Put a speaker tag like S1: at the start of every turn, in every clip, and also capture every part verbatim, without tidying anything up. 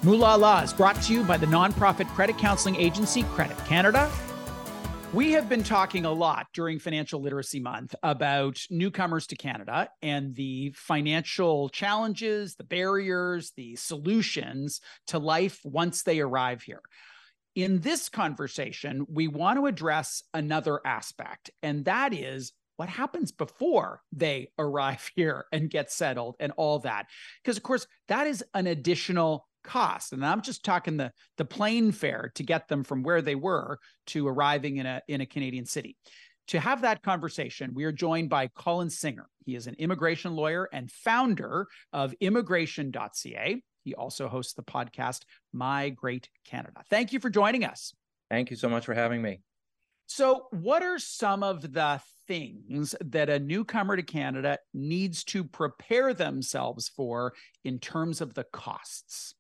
S1: Moolah Law is brought to you by the nonprofit credit counseling agency Credit Canada. We have been talking a lot during Financial Literacy Month about newcomers to Canada and the financial challenges, the barriers, the solutions to life once they arrive here. In this conversation, we want to address another aspect, and that is what happens before they arrive here and get settled and all that. Because, of course, that is an additional cost. And I'm just talking the, the plane fare to get them from where they were to arriving in a, in a Canadian city. To have that conversation, we are joined by Colin Singer. He is an immigration lawyer and founder of immigration dot c a. He also hosts the podcast, My Great Canada. Thank you for joining us.
S2: Thank you so much for having me.
S1: So what are some of the things that a newcomer to Canada needs to prepare themselves for in terms of the costs?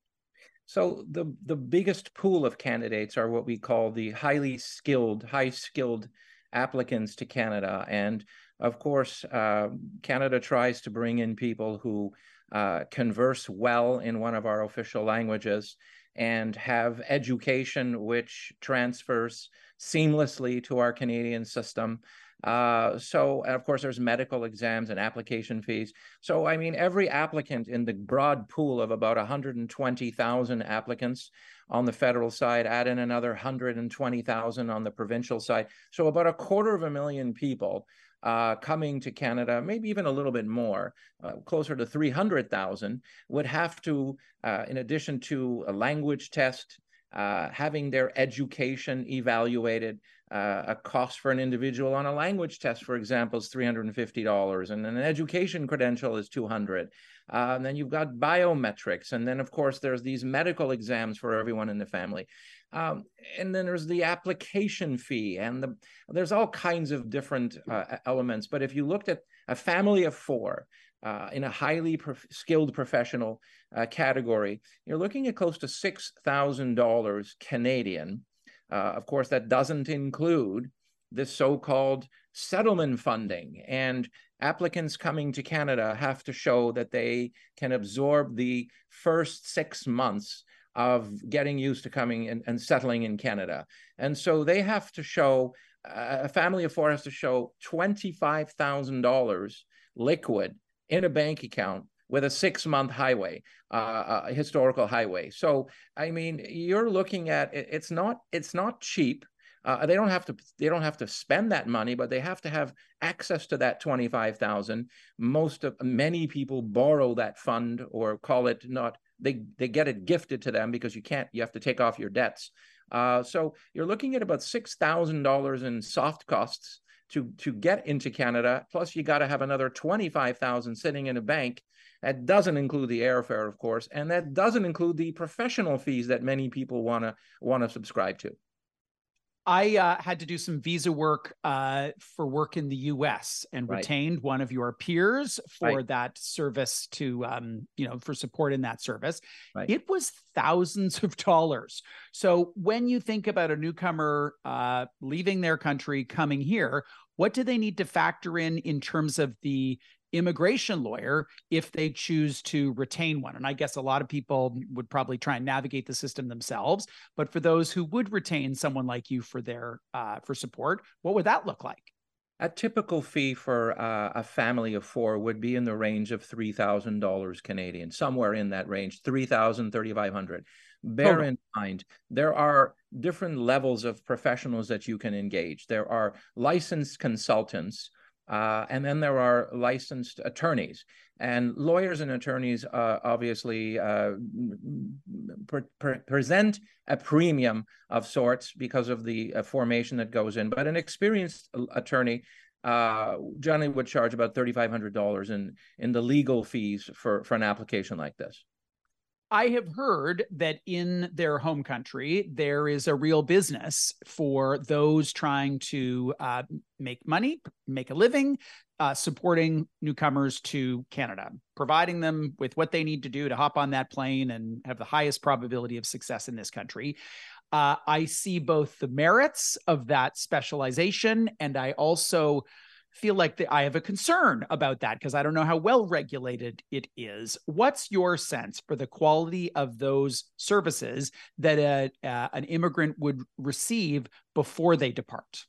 S2: So the, the biggest pool of candidates are what we call the highly skilled, high-skilled applicants to Canada. And of course, uh, Canada tries to bring in people who uh, converse well in one of our official languages and have education which transfers seamlessly to our Canadian system. Uh, so, and of course, there's medical exams and application fees. So, I mean, every applicant in the broad pool of about one hundred twenty thousand applicants on the federal side, add in another one hundred twenty thousand on the provincial side. So about a quarter of a million people uh, coming to Canada, maybe even a little bit more, uh, closer to three hundred thousand, would have to, uh, in addition to a language test, uh, having their education evaluated. Uh, a cost for an individual on a language test, for example, is three hundred fifty dollars, and an education credential is two hundred dollars. Uh, and then you've got biometrics, and then, of course, there's these medical exams for everyone in the family. Um, and then there's the application fee, and the, there's all kinds of different uh, elements. But if you looked at a family of four uh, in a highly prof- skilled professional uh, category, you're looking at close to six thousand dollars Canadian. Uh, of course, that doesn't include this so-called settlement funding. And applicants coming to Canada have to show that they can absorb the first six months of getting used to coming and, and settling in Canada. And so they have to show, uh, a family of four has to show twenty-five thousand dollars liquid in a bank account with a six-month highway, uh, a historical highway. So, I mean, you're looking at, it's not, it's not cheap. Uh, they don't have to, they don't have to spend that money, but they have to have access to that twenty-five thousand. Most of, many people borrow that fund or call it not, they, they get it gifted to them because you can't, you have to take off your debts. Uh, so you're looking at about six thousand dollars in soft costs to, to get into Canada. Plus you got to have another twenty-five thousand sitting in a bank. That doesn't include the airfare, of course, and that doesn't include the professional fees that many people want to want to subscribe to.
S1: I uh, had to do some visa work uh, for work in the U S and
S2: Right.
S1: retained one of your peers for
S2: Right.
S1: that service to, um, you know, for support in that service.
S2: Right.
S1: It was thousands of dollars. So when you think about a newcomer uh, leaving their country, coming here, what do they need to factor in in terms of the immigration lawyer if they choose to retain one? And I guess a lot of people would probably try and navigate the system themselves. But for those who would retain someone like you for their uh, for support, what would that look like?
S2: A typical fee for uh, a family of four would be in the range of three thousand dollars Canadian, somewhere in that range, three thousand dollars, thirty-five hundred dollars. Bear
S1: Total.
S2: in mind, there are different levels of professionals that you can engage. There are licensed consultants, Uh, and then there are licensed attorneys, and lawyers and attorneys uh, obviously uh, pre- pre- present a premium of sorts because of the uh, formation that goes in. But an experienced attorney uh, generally would charge about thirty-five hundred dollars in, in the legal fees for, for an application like this.
S1: I have heard that in their home country, there is a real business for those trying to uh, make money, make a living, uh, supporting newcomers to Canada, providing them with what they need to do to hop on that plane and have the highest probability of success in this country. Uh, I see both the merits of that specialization, and I also feel like the, I have a concern about that because I don't know how well regulated it is. What's your sense for the quality of those services that a, uh, an immigrant would receive before they depart?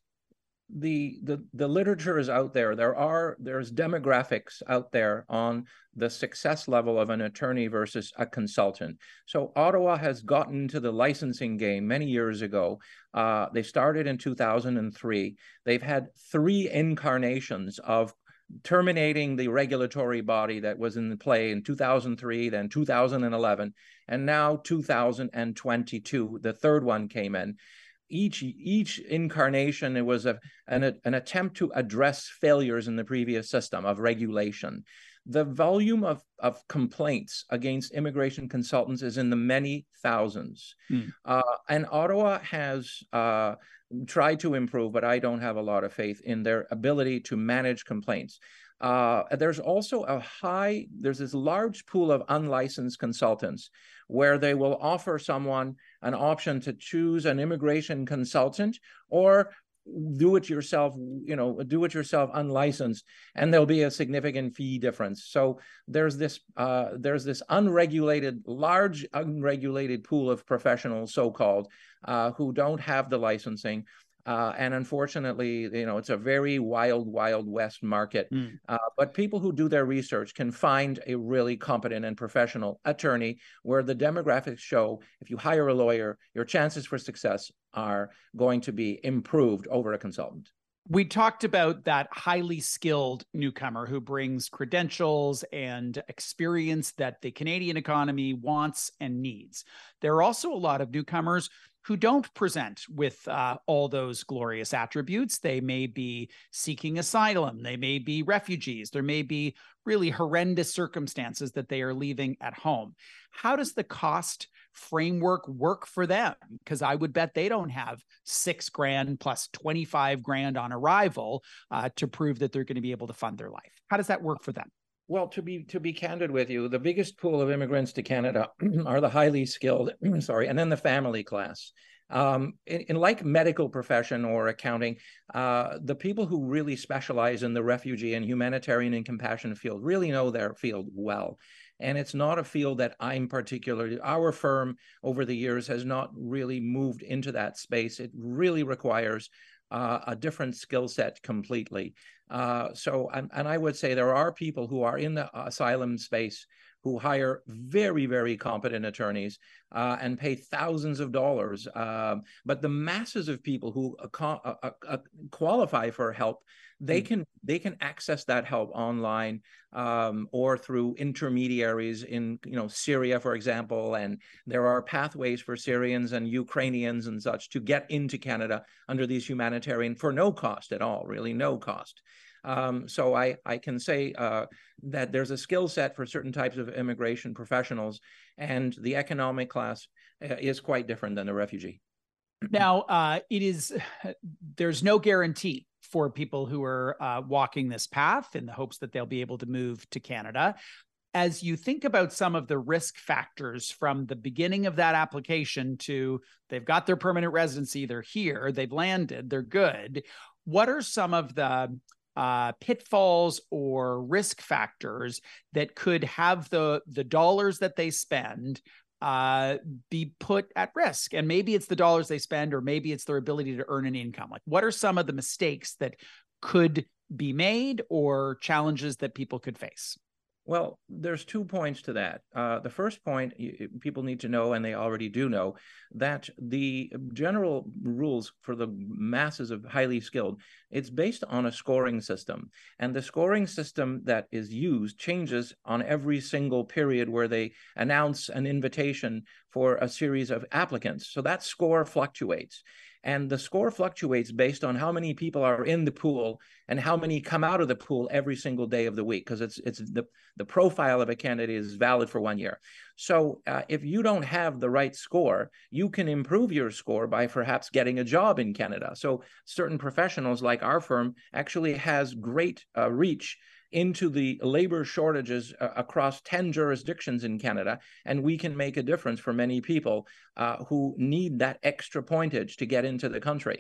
S2: The, the the literature is out there. There are there's demographics out there on the success level of an attorney versus a consultant. So Ottawa has gotten into the licensing game many years ago. Uh, they started in two thousand three. They've had three incarnations of terminating the regulatory body that was in play in two thousand three, then two thousand eleven, and now two thousand twenty-two. The third one came in. Each each incarnation, it was a, an, an attempt to address failures in the previous system of regulation. The volume of, of complaints against immigration consultants is in the many thousands. Mm. Uh, and Ottawa has uh, tried to improve, but I don't have a lot of faith in their ability to manage complaints. Uh, there's also a high, there's this large pool of unlicensed consultants where they will offer someone an option to choose an immigration consultant or do it yourself, you know, do it yourself unlicensed, and there'll be a significant fee difference. So there's this, uh, there's this unregulated, large unregulated pool of professionals, so-called, uh, who don't have the licensing. Uh, and unfortunately, you know, it's a very wild, wild west market. Mm. Uh, but people who do their research can find a really competent and professional attorney where the demographics show if you hire a lawyer, your chances for success are going to be improved over a consultant.
S1: We talked about that highly skilled newcomer who brings credentials and experience that the Canadian economy wants and needs. There are also a lot of newcomers who don't present with uh, all those glorious attributes. They may be seeking asylum. They may be refugees. There may be really horrendous circumstances that they are leaving at home. How does the cost framework work for them? Because I would bet they don't have six grand plus twenty-five grand on arrival uh, to prove that they're going to be able to fund their life. How does that work for them?
S2: Well, to be to be candid with you, the biggest pool of immigrants to Canada are the highly skilled, sorry, and then the family class. Um, in, in like medical profession or accounting, uh, the people who really specialize in the refugee and humanitarian and compassion field really know their field well. And it's not a field that I'm particularly, our firm over the years has not really moved into that space. It really requires uh, a different skill set completely. Uh, so, and, and I would say there are people who are in the asylum space who hire very, very competent attorneys uh, and pay thousands of dollars. Uh, but the masses of people who uh, uh, uh, qualify for help, they mm. can they can access that help online um, or through intermediaries in you know Syria, for example. And there are pathways for Syrians and Ukrainians and such to get into Canada under these humanitarian for no cost at all, really no cost. Um, so I, I can say uh, that there's a skill set for certain types of immigration professionals, and the economic class uh, is quite different than the refugee.
S1: Now, uh, it is there's no guarantee for people who are uh, walking this path in the hopes that they'll be able to move to Canada. As you think about some of the risk factors from the beginning of that application to they've got their permanent residency, they're here, they've landed, they're good. What are some of the uh, pitfalls or risk factors that could have the, the dollars that they spend uh, be put at risk? And maybe it's the dollars they spend, or maybe it's their ability to earn an income. Like, what are some of the mistakes that could be made or challenges that people could face?
S2: Well, there's two points to that. Uh, the first point, people need to know, and they already do know, that the general rules for the masses of highly skilled, it's based on a scoring system. And the scoring system that is used changes on every single period where they announce an invitation for a series of applicants. So that score fluctuates. And the score fluctuates based on how many people are in the pool and how many come out of the pool every single day of the week, because it's it's the, the profile of a candidate is valid for one year. So uh, if you don't have the right score, you can improve your score by perhaps getting a job in Canada. So certain professionals like our firm actually has great uh, reach into the labor shortages uh, across ten jurisdictions in Canada, and we can make a difference for many people uh, who need that extra pointage to get into the country.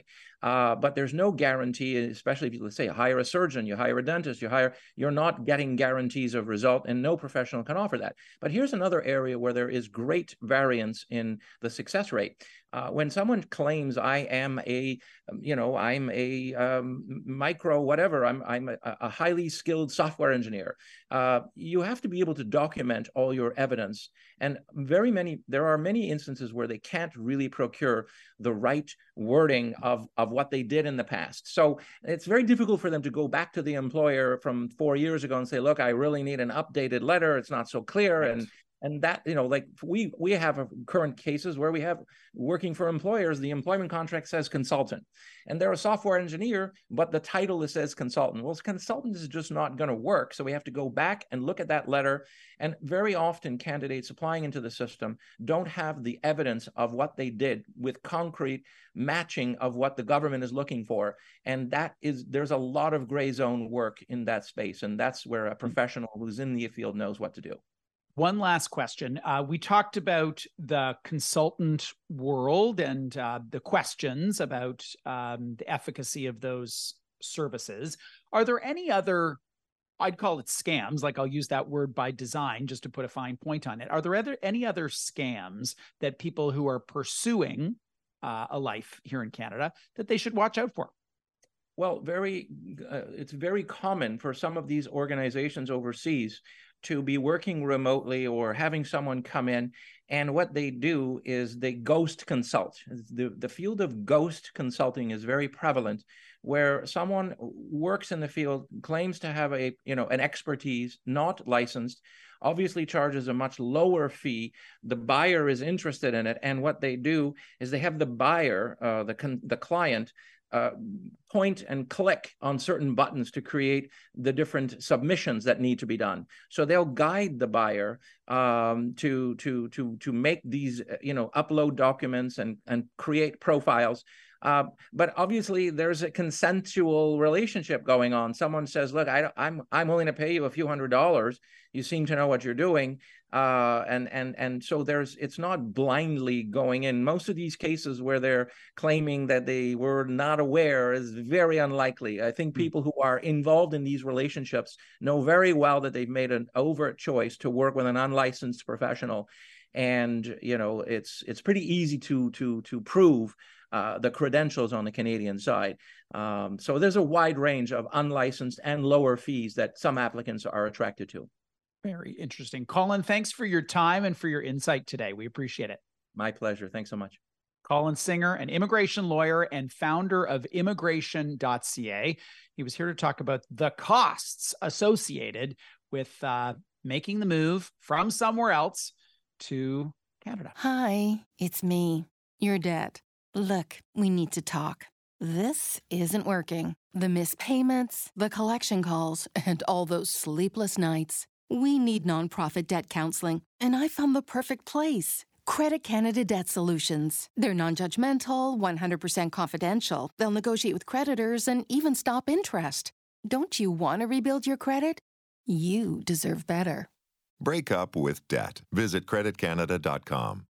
S2: Uh, but there's no guarantee, especially if you, let's say, hire a surgeon, you hire a dentist, you hire, you're not getting guarantees of result, and no professional can offer that. But here's another area where there is great variance in the success rate. Uh, when someone claims I am a, you know, I'm a um, micro whatever, I'm I'm a, a highly skilled software engineer, uh, you have to be able to document all your evidence. And very many, there are many instances where they can't really procure the right wording of, of what they did in the past. So it's very difficult for them to go back to the employer from four years ago and say, look, I really need an updated letter. It's not so clear.
S1: Right.
S2: And And that, you know, like we we have current cases where we have working for employers, the employment contract says consultant, and they're a software engineer, but the title says consultant. Well, consultant is just not going to work. So we have to go back and look at that letter. And very often candidates applying into the system don't have the evidence of what they did with concrete matching of what the government is looking for. And that is, there's a lot of gray zone work in that space. And that's where a professional who's in the field knows what to do.
S1: One last question. Uh, we talked about the consultant world and uh, the questions about um, the efficacy of those services. Are there any other, I'd call it scams, like I'll use that word by design just to put a fine point on it. Are there other, any other scams that people who are pursuing uh, a life here in Canada that they should watch out for?
S2: Well, very, uh, it's very common for some of these organizations overseas to be working remotely or having someone come in. And what they do is they ghost consult. The, the field of ghost consulting is very prevalent, where someone works in the field, claims to have a, you know, an expertise, not licensed, obviously charges a much lower fee. The buyer is interested in it. And what they do is they have the buyer, uh, the, con- the client, Uh, point and click on certain buttons to create the different submissions that need to be done. So they'll guide the buyer um, to to to to make these, you know, upload documents and and create profiles. Uh, but obviously, there's a consensual relationship going on. Someone says, "Look, I, I'm I'm willing to pay you a few hundred dollars. You seem to know what you're doing." Uh, and and and so there's, it's not blindly going in. Most of these cases where they're claiming that they were not aware is very unlikely. I think people who are involved in these relationships know very well that they've made an overt choice to work with an unlicensed professional, and you know it's it's pretty easy to to to prove uh, the credentials on the Canadian side. Um, so there's a wide range of unlicensed and lower fees that some applicants are attracted to.
S1: Very interesting. Colin, thanks for your time and for your insight today. We appreciate it.
S2: My pleasure. Thanks so much.
S1: Colin Singer, an immigration lawyer and founder of immigration dot c a. He was here to talk about the costs associated with uh, making the move from somewhere else to Canada.
S3: Hi, it's me, your dad. Look, we need to talk. This isn't working. The missed payments, the collection calls, and all those sleepless nights. We need nonprofit debt counseling, and I found the perfect place. Credit Canada Debt Solutions. They're non-judgmental, one hundred percent confidential. They'll negotiate with creditors and even stop interest. Don't you want to rebuild your credit? You deserve better.
S4: Break up with debt. Visit credit canada dot com.